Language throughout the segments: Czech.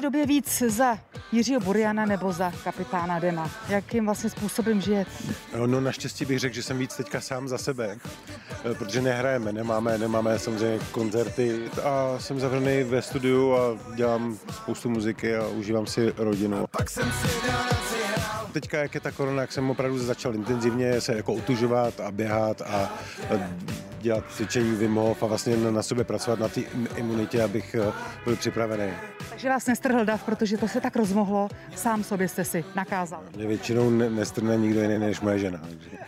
době víc za Jiřího Buriana nebo za kapitána Dema? Jakým vlastně způsobem žijete? No naštěstí bych řekl, že jsem víc teďka sám za sebe, protože nehrajeme, nemáme samozřejmě koncerty a jsem zavřený ve studiu a dělám spoustu muziky a užívám si rodinu. Teďka, jak je ta korona, jak jsem opravdu začal intenzivně se jako otužovat a běhat a dělat cvičení Wim Hof a vlastně na sobě pracovat na té imunitě, abych byl připravený. Takže vás nestrhl dav, protože to se tak rozmohlo, sám sobě jste si nakázal. Mě většinou nestrhne nikdo jiný než moje žena.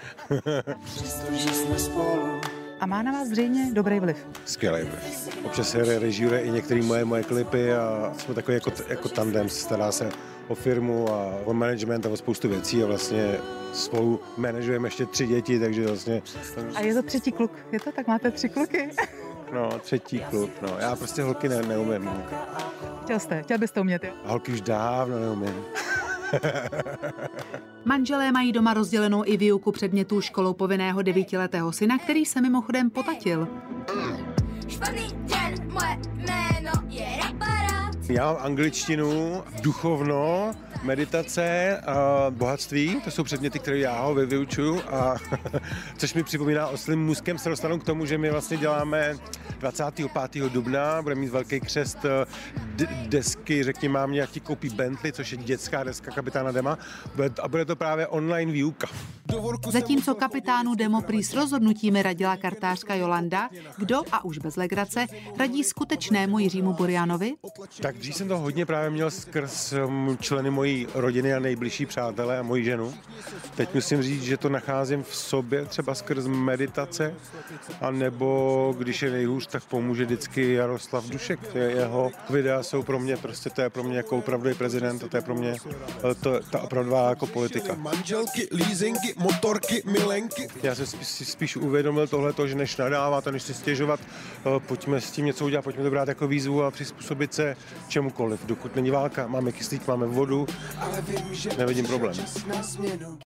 A má na vás zřejmě dobrý vliv. Skvělý vliv. Občas se režíruje i některé moje klipy a jsme takový jako tandem, stará se o firmu a o management a o spoustu věcí a vlastně spolu manažujeme ještě 3 děti, takže vlastně... A je to třetí kluk, je to tak? Máte 3 kluky? No, třetí kluk, no. Já prostě holky neumím. No. Chtěl byste umět, jo? Holky už dávno neumím. Manželé mají doma rozdělenou i výuku předmětů školou povinného 9letého syna, který se mimochodem potatil. Já mám angličtinu, duchovno, meditace a bohatství, to jsou předměty, které já ho vyučuju, a což mi připomíná Oslím můstkem se dostanu k tomu, že my vlastně děláme 25. dubna, budeme mít velký křest desky, řekni mámě, jak ti koupí Bentley, což je dětská deska kapitána Dema, a bude to právě online výuka. Zatímco kapitánu Demo prý s rozhodnutími radila kartářka Jolanda, kdo, a už bez legrace, radí skutečnému Jiřímu Burianovi? Tak dřív jsem to hodně právě měl skrz členy mojí rodiny a nejbližší přátelé a moji ženu. Teď musím říct, že to nacházím v sobě třeba skrz meditace, anebo když je nejhůř, tak pomůže vždycky Jaroslav Dušek. Jeho videa jsou pro mě, prostě to je pro mě jako opravdový prezident, a to je pro mě ta opravdová jako politika. Manželky, leasingy, motorky, milenky. Já jsem si spíš uvědomil tohleto, že než nadávat a než si stěžovat, pojďme s tím něco udělat, pojďme to brát jako výzvu a přizpůsobit se čemukoliv. Dokud není válka, máme kyslík, máme vodu, nevidím problém.